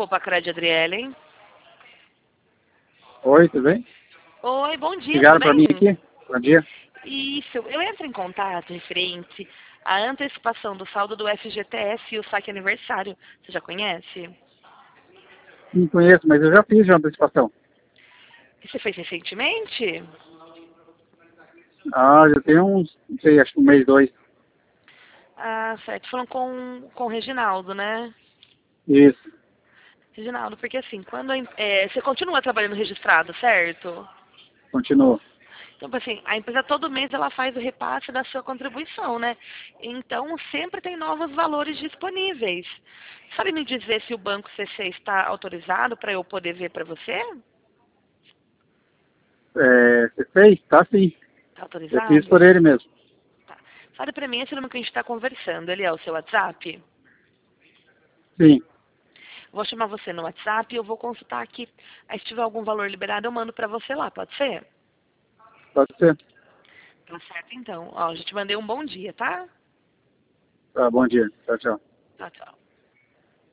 Poupa Cred, Adriele. Oi, tudo bem? Oi, bom dia, Ligaram tudo para mim bem? aqui? Bom dia. Isso, eu entro em contato referente à antecipação do saldo do FGTS e o saque aniversário. Você já conhece? Não conheço, mas eu já fiz já antecipação. E você fez recentemente? Ah, já tem uns, não sei, acho que um mês, dois. Ah, certo. Falando com o Reginaldo, né? Isso, Reginaldo, porque assim, quando você continua trabalhando registrado, certo? continua. Então, assim, a empresa todo mês ela faz o repasse da sua contribuição, né? Então, sempre tem novos valores disponíveis. Sabe me dizer se o Banco CC está autorizado para eu poder ver para você? Você fez? Tá sim. Está Eu fiz autorizado? por ele mesmo. Tá. Fale para mim esse número que a gente está conversando. Ele é o seu WhatsApp? Sim, Vou chamar você no WhatsApp e eu vou consultar aqui. Aí, se tiver algum valor liberado, eu mando para você lá, pode ser? pode ser. Tá certo, então. Ó, já te mandei um bom dia, tá? Tá, bom dia. Tchau, tchau. Tchau, tchau.